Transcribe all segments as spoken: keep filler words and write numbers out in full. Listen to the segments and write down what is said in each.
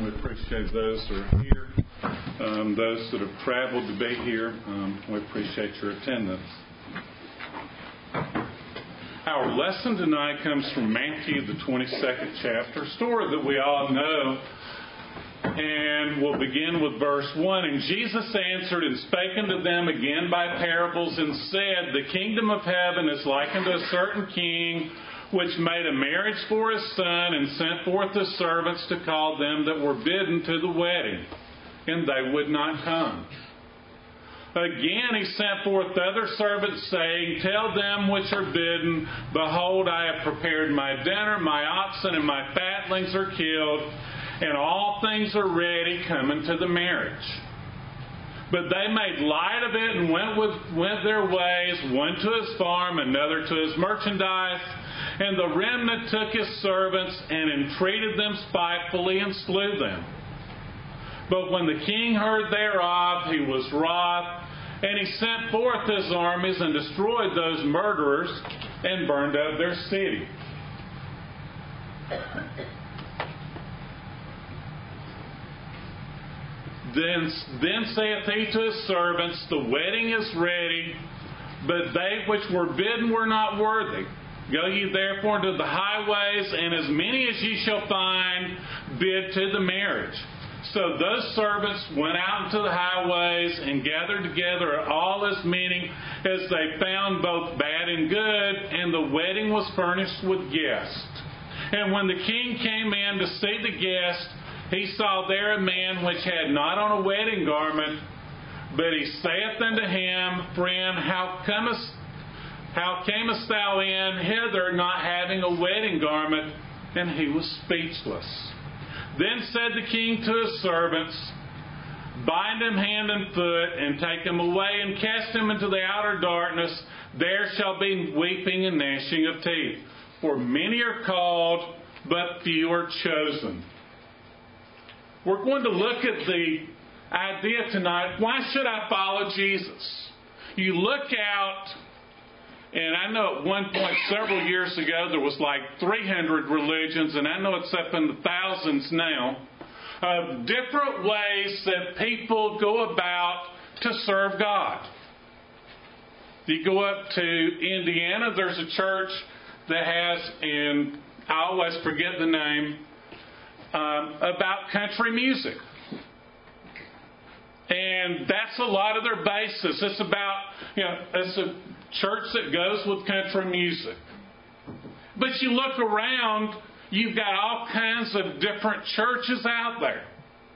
We appreciate those that are here, um, those that have traveled to be here. Um, we appreciate your attendance. Our lesson tonight comes from Matthew, the twenty-second chapter, a story that we all know. And we'll begin with verse one. And Jesus answered and spake unto them again by parables, and said, The kingdom of heaven is like unto a certain king, which made a marriage for his son, and sent forth his servants to call them that were bidden to the wedding. And they would not come. Again he sent forth other servants, saying, Tell them which are bidden, Behold, I have prepared my dinner, my oxen and my fatlings are killed, and all things are ready, come unto the marriage. But they made light of it, and went with went their ways, one to his farm, another to his merchandise. And the remnant took his servants, and entreated them spitefully, and slew them. But when the king heard thereof, he was wroth, and he sent forth his armies, and destroyed those murderers, and burned up their city. Then, then saith he to his servants, The wedding is ready, but they which were bidden were not worthy. Go ye therefore into the highways, and as many as ye shall find, bid to the marriage. So those servants went out into the highways, and gathered together all as many as they found, both bad and good, and the wedding was furnished with guests. And when the king came in to see the guests, he saw there a man which had not on a wedding garment. But he saith unto him, Friend, how comest, how camest thou in hither, not having a wedding garment? And he was speechless. Then said the king to his servants, Bind him hand and foot, and take him away, and cast him into the outer darkness. There shall be weeping and gnashing of teeth. For many are called, but few are chosen. We're going to look at the idea tonight, why should I follow Jesus? You look out, and I know at one point several years ago there was like three hundred religions, and I know it's up in the thousands now, of different ways that people go about to serve God. You go up to Indiana, there's a church that has, and I always forget the name, Um, about country music. And that's a lot of their basis. It's about, you know, it's a church that goes with country music. But you look around, you've got all kinds of different churches out there.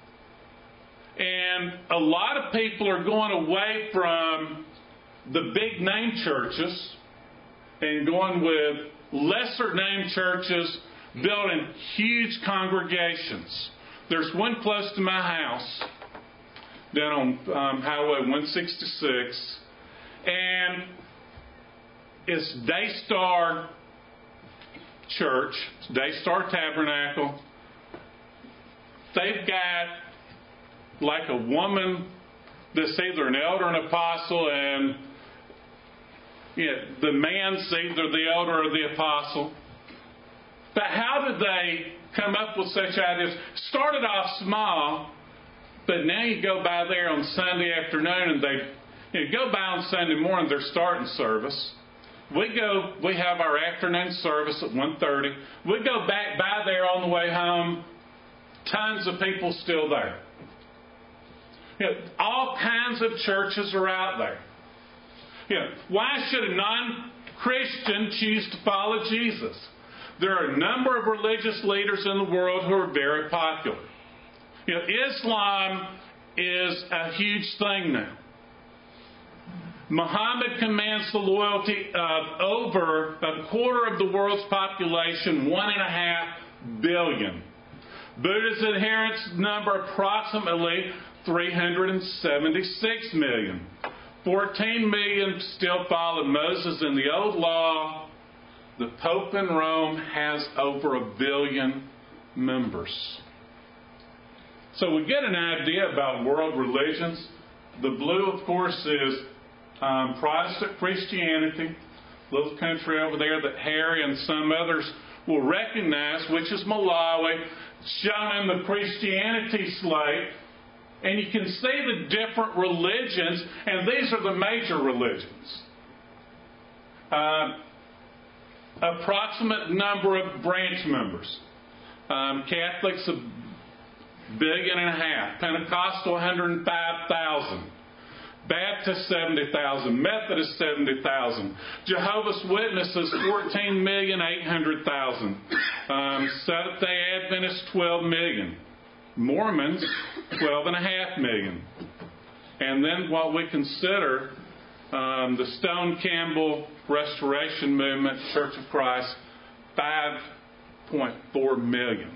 And a lot of people are going away from the big name churches and going with lesser name churches, building huge congregations. There's one close to my house, down on um, Highway one sixty-six, and it's Daystar Church, Daystar Tabernacle. They've got like a woman that's either an elder or an apostle, and you know, the man's either the elder or the apostle. But how did they come up with such ideas? Started off small, but now you go by there on Sunday afternoon, and they you know, go by on Sunday morning, they're starting service. We go, we have our afternoon service at one thirty. We go back by there on the way home. Tons of people still there. You know, all kinds of churches are out there. You know, why should a non-Christian choose to follow Jesus? There are a number of religious leaders in the world who are very popular. You know, Islam is a huge thing now. Muhammad commands the loyalty of over a quarter of the world's population, one and a half billion. Buddha's adherents number approximately three hundred seventy-six million. fourteen million still follow Moses in the old law. The Pope in Rome has over a billion members. So we get an idea about world religions. The blue, of course, is um, Protestant Christianity. Little country over there that Harry and some others will recognize, which is Malawi, shown in the Christianity slate. And you can see the different religions, and these are the major religions. Uh, approximate number of branch members. Um, Catholics, a billion and a half. Pentecostal, one hundred five thousand. Baptist, seventy thousand. Methodist, seventy thousand. Jehovah's Witnesses, fourteen million eight hundred thousand. Um, Seventh-day Adventists, twelve million. Mormons, twelve and a half million. And then what we consider um, the Stone Campbell Restoration Movement, Church of Christ, five point four million.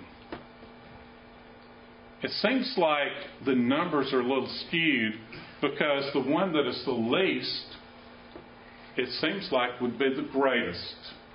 It seems like the numbers are a little skewed because the one that is the least, it seems like would be the greatest.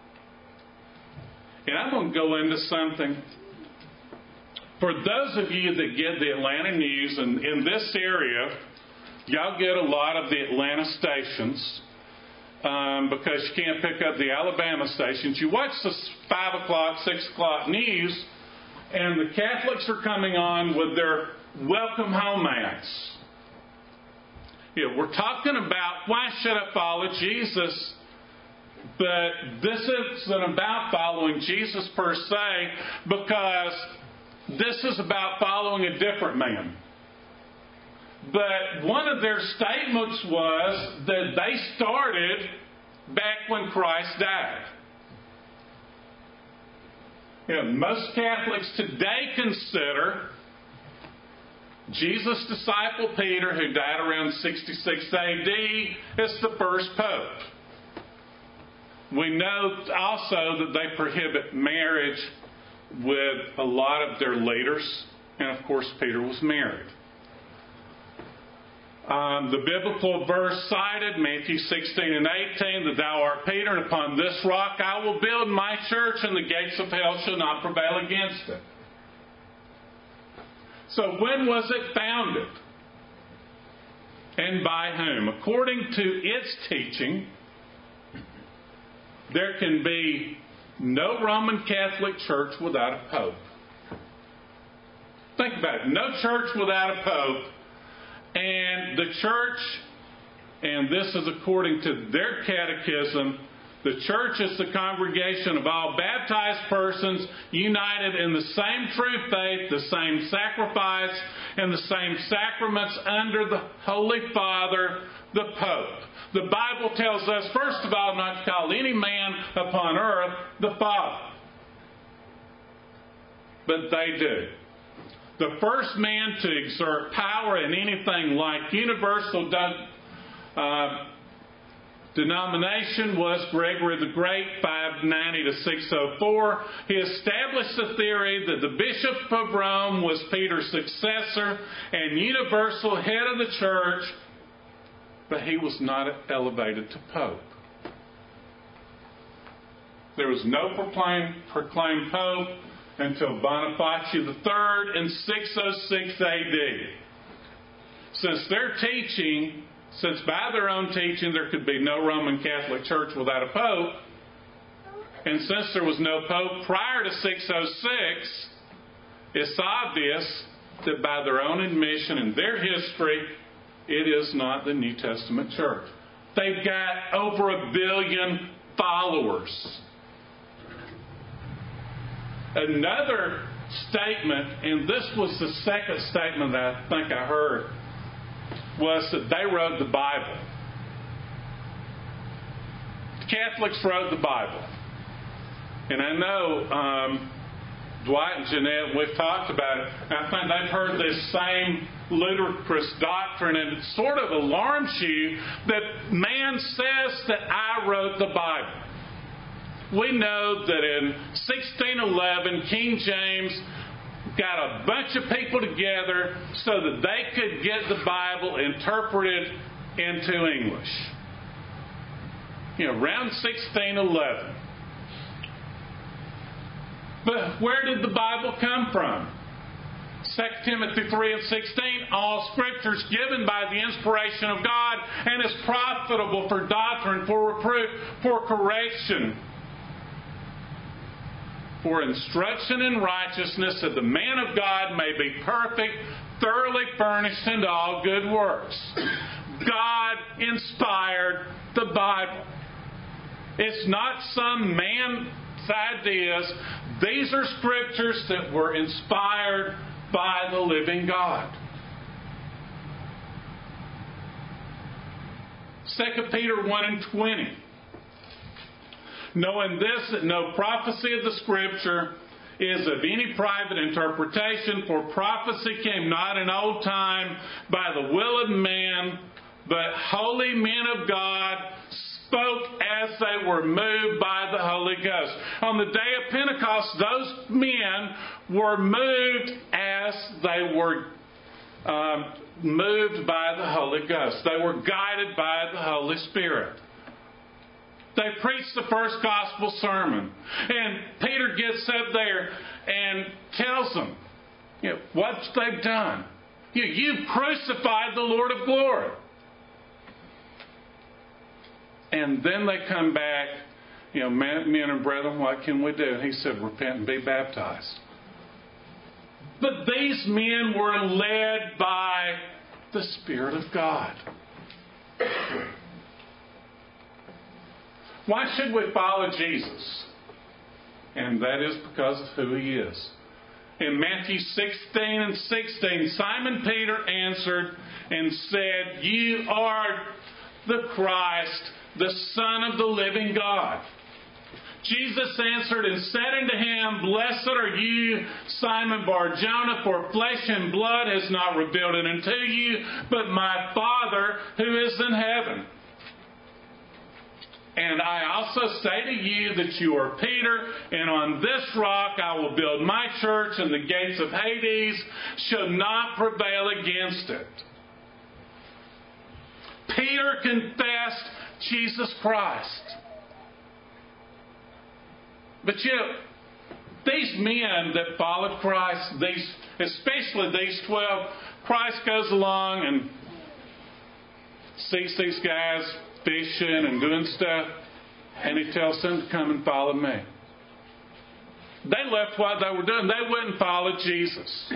And I'm going to go into something. For those of you that get the Atlanta news, and in this area, y'all get a lot of the Atlanta stations um, because you can't pick up the Alabama stations. You watch the five o'clock, six o'clock news, and the Catholics are coming on with their welcome home ads. Yeah, we're talking about why should I follow Jesus? But this isn't about following Jesus per se, because this is about following a different man. But one of their statements was that they started back when Christ died. You know, most Catholics today consider Jesus' disciple Peter, who died around sixty-six A D, as the first pope. We know also that they prohibit marriage with a lot of their leaders, and of course Peter was married. Um, the biblical verse cited, Matthew sixteen and eighteen, that thou art Peter, and upon this rock I will build my church, and the gates of hell shall not prevail against it. So when was it founded? And by whom? According to its teaching, there can be no Roman Catholic church without a pope. Think about it. No church without a pope. And the church, and this is according to their catechism, the church is the congregation of all baptized persons united in the same true faith, the same sacrifice, and the same sacraments under the Holy Father, the Pope. The Bible tells us, first of all, not to call any man upon earth the Father. But they do. The first man to exert power in anything like universal uh, denomination was Gregory the Great, five ninety to six oh four. He established the theory that the Bishop of Rome was Peter's successor and universal head of the church, but he was not elevated to Pope. There was no proclaimed, proclaimed Pope until Boniface the third in six oh six A D. Since their teaching, since by their own teaching there could be no Roman Catholic Church without a Pope, and since there was no Pope prior to six oh six, it's obvious that by their own admission and their history, it is not the New Testament church. They've got over a billion followers. Another statement, and this was the second statement that I think I heard, was that they wrote the Bible. Catholics wrote the Bible. And I know um, Dwight and Jeanette, we've talked about it, and I think they've heard this same ludicrous doctrine, and it sort of alarms you that man says that I wrote the Bible. We know that in sixteen eleven, King James got a bunch of people together so that they could get the Bible interpreted into English. You know, around sixteen eleven. But where did the Bible come from? Second Timothy three and sixteen, all Scripture is given by the inspiration of God and is profitable for doctrine, for reproof, for correction, for instruction in righteousness, that the man of God may be perfect, thoroughly furnished unto all good works. God inspired the Bible. It's not some man's ideas. These are scriptures that were inspired by the living God. Second Peter one and twenty. Knowing this, that no prophecy of the Scripture is of any private interpretation, for prophecy came not in old time by the will of man, but holy men of God spoke as they were moved by the Holy Ghost. On the day of Pentecost, those men were moved as they were um, moved by the Holy Ghost. They were guided by the Holy Spirit. They preached the first gospel sermon. And Peter gets up there and tells them, you know, what they've done. You, you've crucified the Lord of glory. And then they come back, you know, men, men and brethren, what can we do? He said, repent and be baptized. But these men were led by the Spirit of God. Why should we follow Jesus? And that is because of who He is. In Matthew sixteen and sixteen, Simon Peter answered and said, You are the Christ, the Son of the living God. Jesus answered and said unto him, Blessed are you, Simon Bar-Jonah, for flesh and blood has not revealed it unto you, but my Father who is in heaven. And I also say to you that you are Peter, and on this rock I will build my church, and the gates of Hades shall not prevail against it. Peter confessed Jesus Christ. But you know, these men that followed Christ, these, especially these twelve, Christ goes along and sees these guys fishing and doing stuff, and He tells them to come and follow me. They left what they were doing. They wouldn't follow Jesus.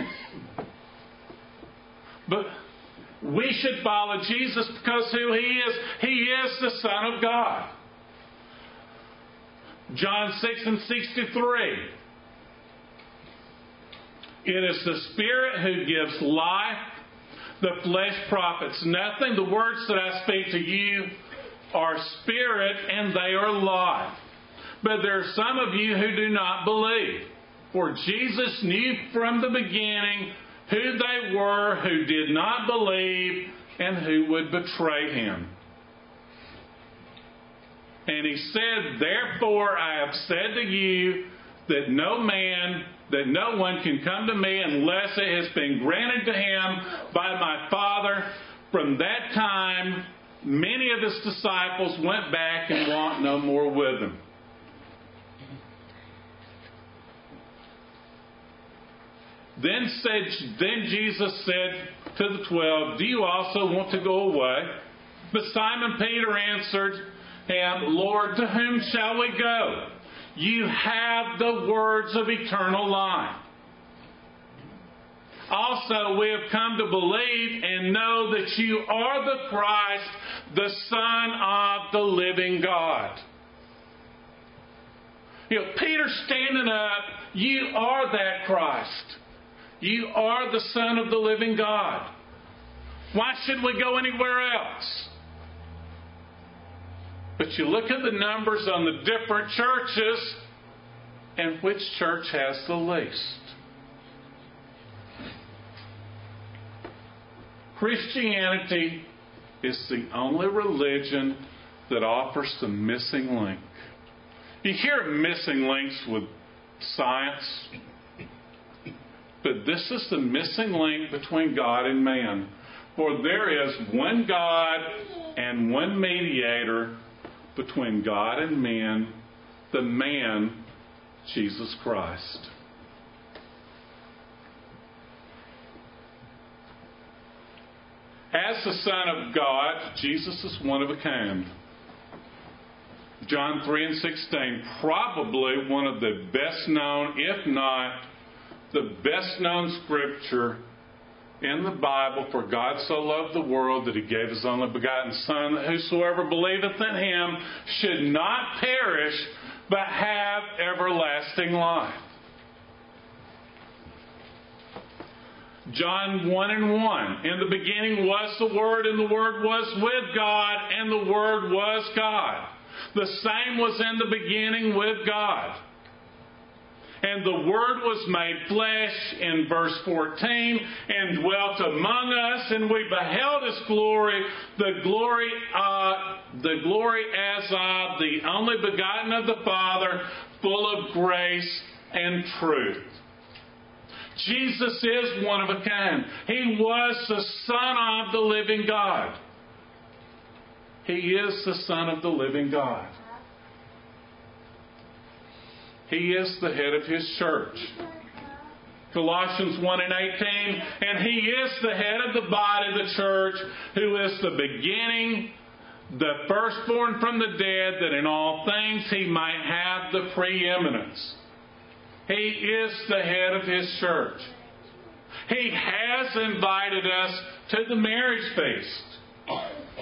But we should follow Jesus because who He is. He is the Son of God. John six and sixty-three. It is the Spirit who gives life. The flesh profits nothing. The words that I speak to you are spirit and they are life. But there are some of you who do not believe. For Jesus knew from the beginning who they were who did not believe and who would betray Him. And He said, Therefore I have said to you that no man, that no one can come to me unless it has been granted to him by my Father. From that time, many of His disciples went back and walked no more with Him. Then said, then Jesus said to the twelve, Do you also want to go away? But Simon Peter answered him, Lord, to whom shall we go? You have the words of eternal life. Also, we have come to believe and know that you are the Christ, the Son of the living God. You know, Peter standing up, you are that Christ. You are the Son of the living God. Why should we go anywhere else? But you look at the numbers on the different churches, and which church has the least? Christianity is the only religion that offers the missing link. You hear missing links with science, but this is the missing link between God and man. For there is one God and one mediator between God and man, the man, Jesus Christ. As the Son of God, Jesus is one of a kind. John three and sixteen, probably one of the best known, if not the best known scripture in the Bible. For God so loved the world that He gave His only begotten Son, that whosoever believeth in Him should not perish, but have everlasting life. John one and one. In the beginning was the Word, and the Word was with God, and the Word was God. The same was in the beginning with God. And the Word was made flesh, in verse fourteen, and dwelt among us, and we beheld His glory, the glory, uh, the glory as of the only begotten of the Father, full of grace and truth. Jesus is one of a kind. He was the Son of the living God. He is the Son of the living God. He is the head of His church. Colossians one and eighteen, and He is the head of the body, the church, who is the beginning, the firstborn from the dead, that in all things He might have the preeminence. He is the head of His church. He has invited us to the marriage feast.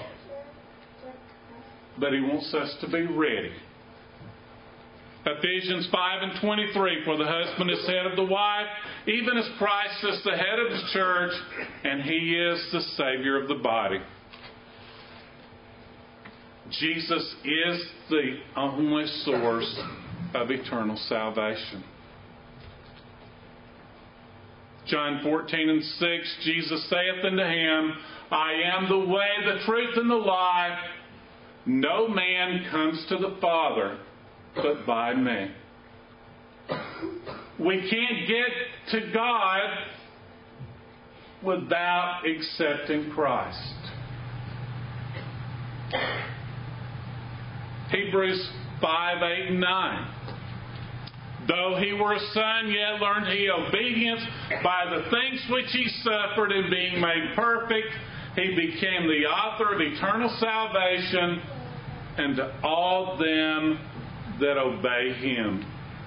But He wants us to be ready. Ephesians five and twenty-three, for the husband is head of the wife, even as Christ is the head of His church, and He is the Savior of the body. Jesus is the only source of eternal salvation. John fourteen and six, Jesus saith unto him, I am the way, the truth, and the life. No man comes to the Father but by me. We can't get to God without accepting Christ. Hebrews five, eight, and nine. Though He were a son, yet learned He obedience by the things which He suffered, and being made perfect, He became the author of eternal salvation unto all them that obey Him.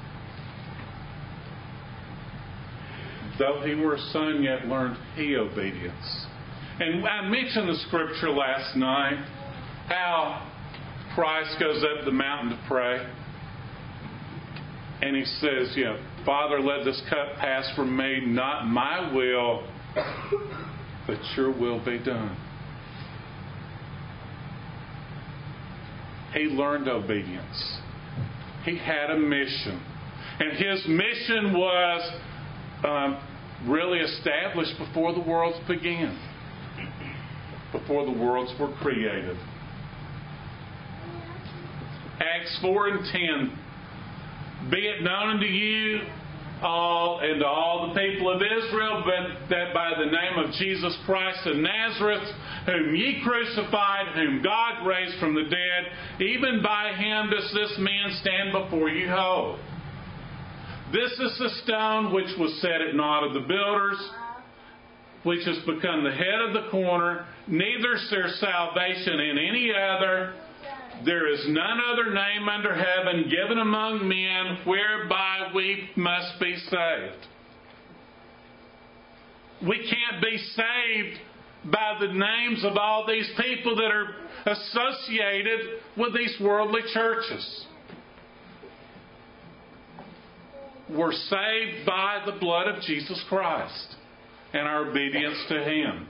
Though He were a son, yet learned He obedience. And I mentioned the scripture last night, how Christ goes up the mountain to pray. And He says, you know, Father, let this cup pass from me, not my will, but Your will be done. He learned obedience. He had a mission. And His mission was um, really established before the worlds began, before the worlds were created. Acts four and ten. Be it known unto you all and to all the people of Israel, but that by the name of Jesus Christ of Nazareth, whom ye crucified, whom God raised from the dead, even by Him does this man stand before you whole. This is the stone which was set at naught of the builders, which has become the head of the corner. Neither is there salvation in any other. There is none other name under heaven given among men whereby we must be saved. We can't be saved by the names of all these people that are associated with these worldly churches. We're saved by the blood of Jesus Christ and our obedience to Him.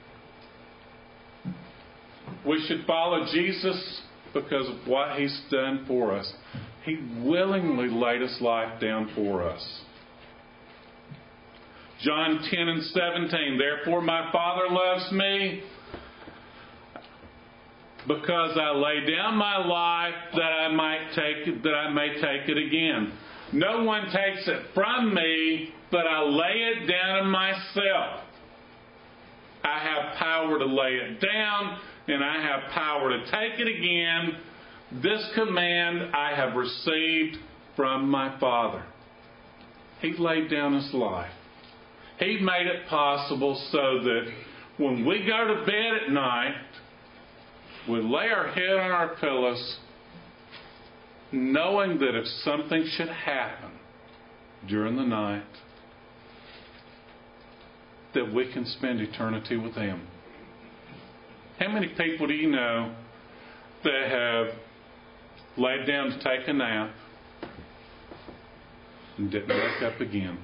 We should follow Jesus because of what He's done for us. He willingly laid His life down for us. John ten and seventeen. Therefore my Father loves me, because I lay down my life that I might take it, that I may take it again. No one takes it from me, but I lay it down in myself. I have power to lay it down, and I have power to take it again. This command I have received from my Father. He laid down His life. He made it possible so that when we go to bed at night, we lay our head on our pillows, knowing that if something should happen during the night, that we can spend eternity with Him. How many people do you know that have laid down to take a nap and didn't wake up again?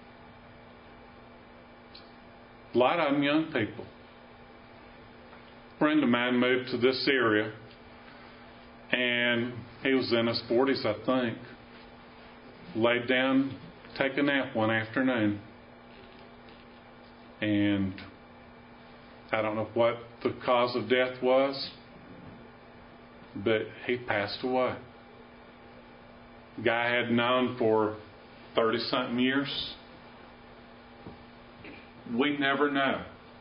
A lot of them young people. A friend of mine moved to this area, and he was in his forties, I think. Laid down to take a nap one afternoon. And I don't know what the cause of death was, but he passed away. The guy I had known for thirty-something years. We never know.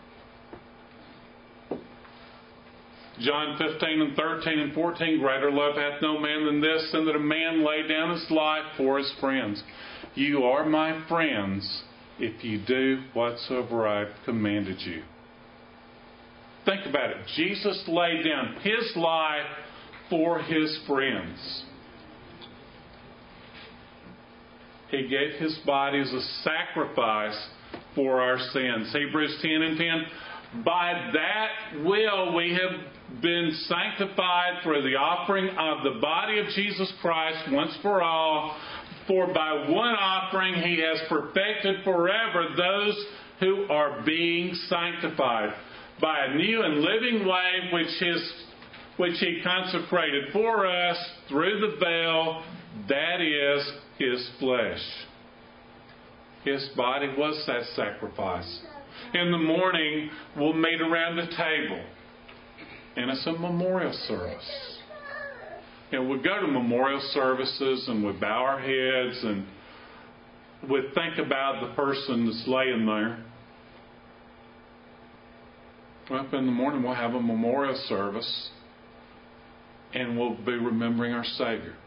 John fifteen and thirteen and fourteen, greater love hath no man than this, than that a man lay down his life for his friends. You are my friends if you do whatsoever I've commanded you. Think about it. Jesus laid down His life for His friends. He gave His body as a sacrifice for our sins. Hebrews ten and ten. By that will we have been sanctified for the offering of the body of Jesus Christ once for all. For by one offering He has perfected forever those who are being sanctified, by a new and living way which his, which He consecrated for us through the veil, that is His flesh. His body was that sacrifice. In the morning, we'll meet around the table, and it's a memorial service. And we go to memorial services and we bow our heads and we think about the person that's laying there. Well, in the morning we'll have a memorial service and we'll be remembering our Savior.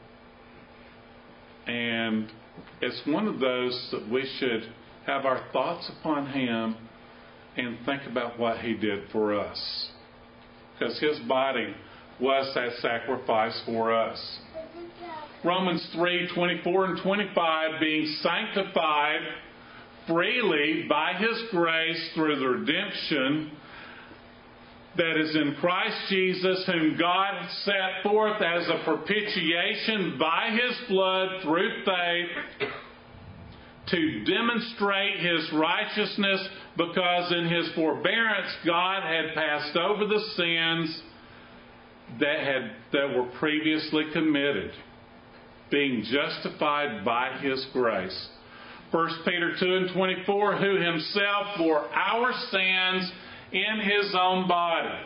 And it's one of those that we should have our thoughts upon Him and think about what He did for us. Because His body was that sacrifice for us. Romans three, twenty-four and twenty-five, being sanctified freely by His grace through the redemption that is in Christ Jesus, whom God set forth as a propitiation by His blood through faith, to demonstrate His righteousness, because in His forbearance God had passed over the sins that had that were previously committed, being justified by His grace. First Peter two and twenty-four, who Himself bore our sins in His own body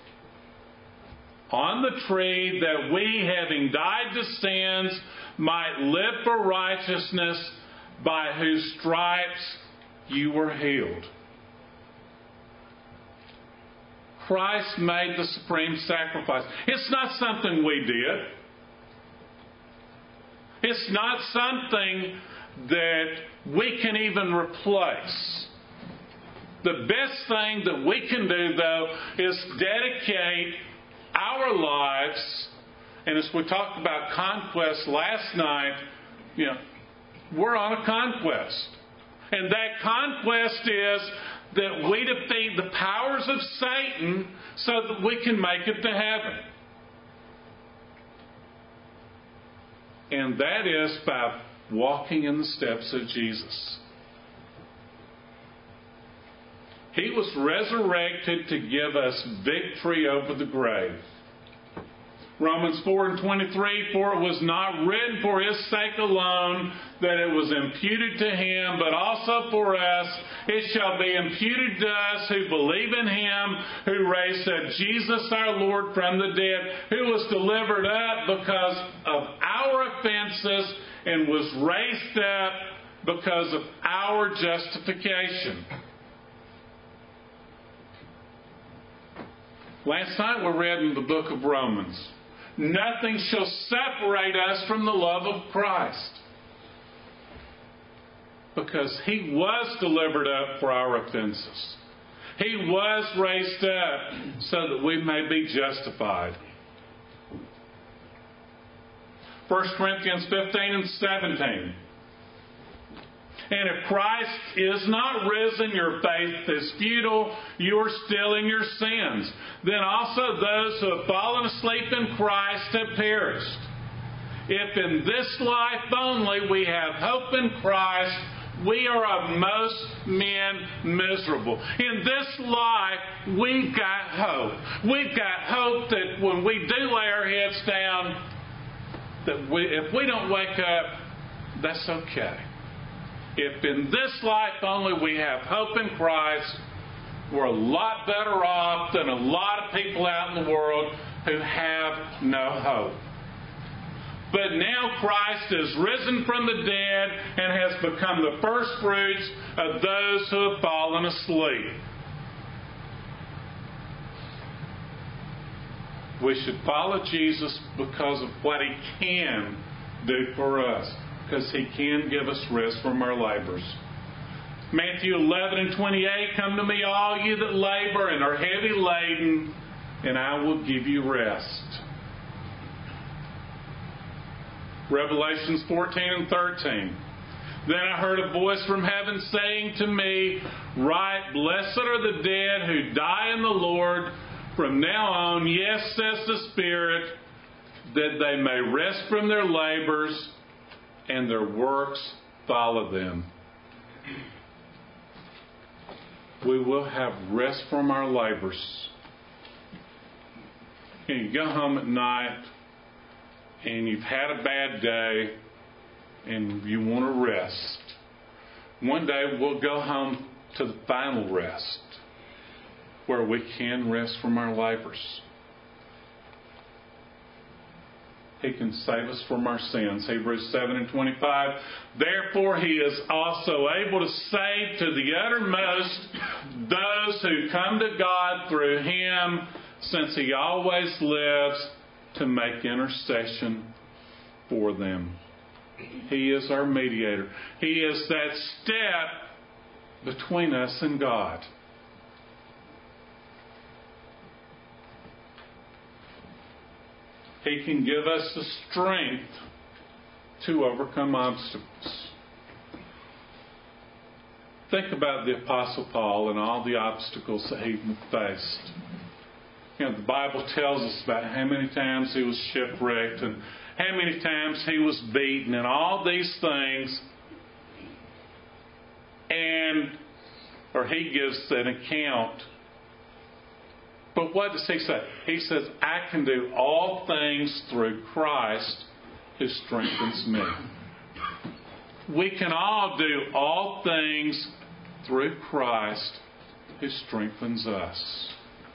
on the tree, that we, having died to sins, might live for righteousness, by whose stripes you were healed. Christ made the supreme sacrifice. It's not something we did. It's not something that we can even replace. The best thing that we can do, though, is dedicate our lives, and as we talked about conquest last night, you know, we're on a conquest. And that conquest is that we defeat the powers of Satan so that we can make it to heaven. And that is by walking in the steps of Jesus. He was resurrected to give us victory over the grave. Romans four and twenty-three, for it was not written for His sake alone that it was imputed to Him, but also for us. It shall be imputed to us who believe in Him, who raised up Jesus our Lord from the dead, who was delivered up because of our offenses and was raised up because of our justification. Last night we read in the book of Romans, nothing shall separate us from the love of Christ. Because He was delivered up for our offenses. He was raised up so that we may be justified. First Corinthians fifteen and seventeen. And if Christ is not risen, your faith is futile, you are still in your sins. Then also those who have fallen asleep in Christ have perished. If in this life only we have hope in Christ, we are of most men miserable. In this life, we've got hope. We've got hope that when we do lay our heads down, that we, if we don't wake up, that's okay. If in this life only we have hope in Christ, we're a lot better off than a lot of people out in the world who have no hope. But now Christ is risen from the dead and has become the first fruits of those who have fallen asleep. We should follow Jesus because of what He can do for us, because He can give us rest from our labors. Matthew eleven and twenty-eight, come to me all you that labor and are heavy laden, and I will give you rest. Revelations fourteen and thirteen. Then I heard a voice from heaven saying to me, write, blessed are the dead who die in the Lord from now on, yes, says the Spirit, that they may rest from their labors and their works follow them. We will have rest from our labors. And you go home at night and you've had a bad day and you want to rest. One day we'll go home to the final rest where we can rest from our labors. He can save us from our sins. Hebrews seven and twenty-five. Therefore He is also able to save to the uttermost those who come to God through Him, since He always lives to make intercession for them. He is our mediator. He is that step between us and God. He can give us the strength to overcome obstacles. Think about the Apostle Paul and all the obstacles that he faced. You know, the Bible tells us about how many times he was shipwrecked and how many times he was beaten and all these things. And, or he gives an account. But what does he say? He says, I can do all things through Christ who strengthens me. We can all do all things through Christ who strengthens us.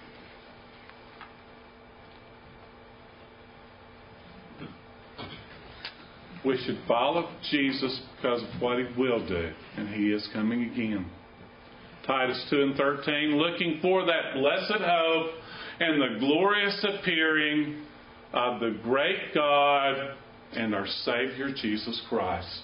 We should follow Jesus because of what He will do, and He is coming again. Titus two and thirteen, looking for that blessed hope and the glorious appearing of the great God and our Savior Jesus Christ.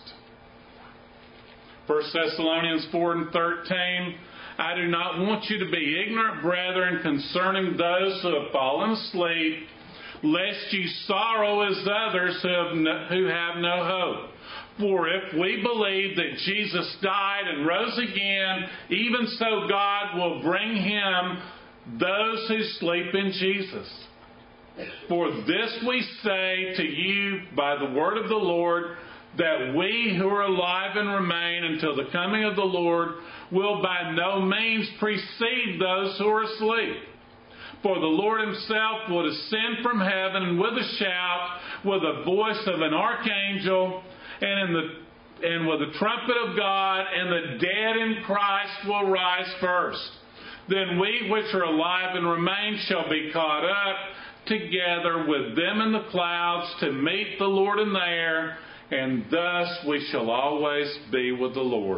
First Thessalonians four and thirteen, I do not want you to be ignorant, brethren, concerning those who have fallen asleep, lest you sorrow as others who have no, who have no hope. For if we believe that Jesus died and rose again, even so God will bring Him those who sleep in Jesus. For this we say to you by the word of the Lord, that we who are alive and remain until the coming of the Lord will by no means precede those who are asleep. For the Lord Himself will descend from heaven with a shout, with the voice of an archangel, and in the and with the trumpet of God, and the dead in Christ will rise first. Then we which are alive and remain shall be caught up together with them in the clouds to meet the Lord in the air, and thus we shall always be with the Lord.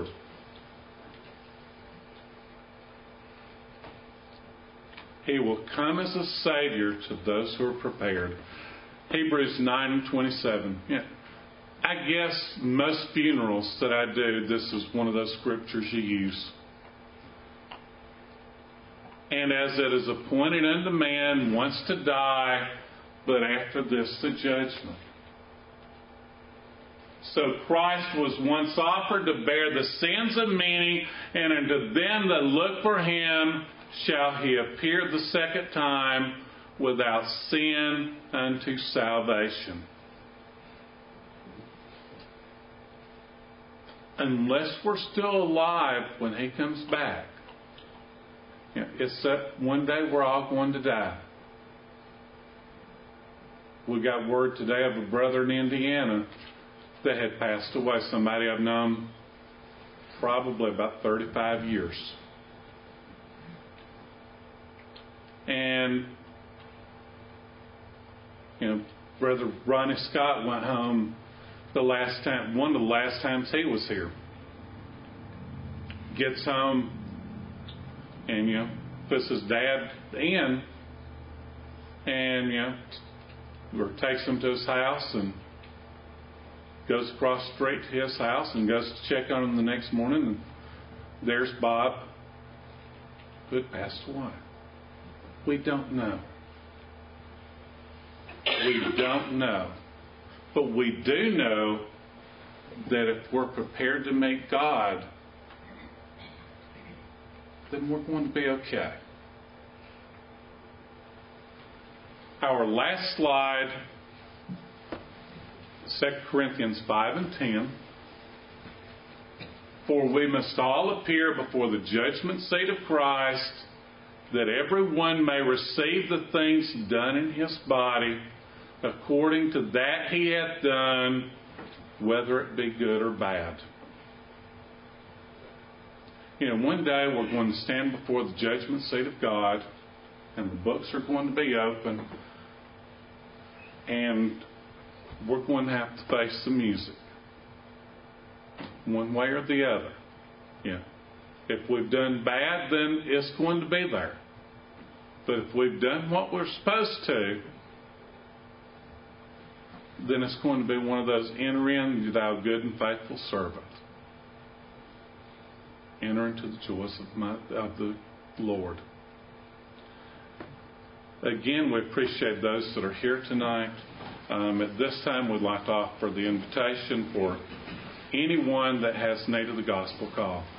He will come as a Savior to those who are prepared. Hebrews nine and twenty-seven. Yeah. I guess most funerals that I do, this is one of those scriptures you use. And as it is appointed unto man once to die, but after this the judgment. So Christ was once offered to bear the sins of many, and unto them that look for him shall he appear the second time without sin unto salvation. Unless we're still alive when he comes back. You know, it's that one day we're all going to die. We got word today of a brother in Indiana that had passed away. Somebody I've known probably about thirty-five years. And, you know, Brother Ronnie Scott went home the last time, one of the last times he was here. Gets home and, you know, puts his dad in and, you know, or takes him to his house and goes across the street to his house and goes to check on him the next morning, and there's Bob who had passed away. We don't know. We don't know. But we do know that if we're prepared to meet God, then we're going to be okay. Our last slide, Second Corinthians five and ten. For we must all appear before the judgment seat of Christ, that everyone may receive the things done in his body according to that he hath done, whether it be good or bad. You know, one day we're going to stand before the judgment seat of God, and the books are going to be open, and we're going to have to face the music, one way or the other. Yeah. If we've done bad, then it's going to be there. But if we've done what we're supposed to, then it's going to be one of those, enter in, thou good and faithful servant. Enter into the joys of, my, of the Lord. Again, we appreciate those that are here tonight. Um, at this time, we'd like to offer the invitation for anyone that has need of the gospel call.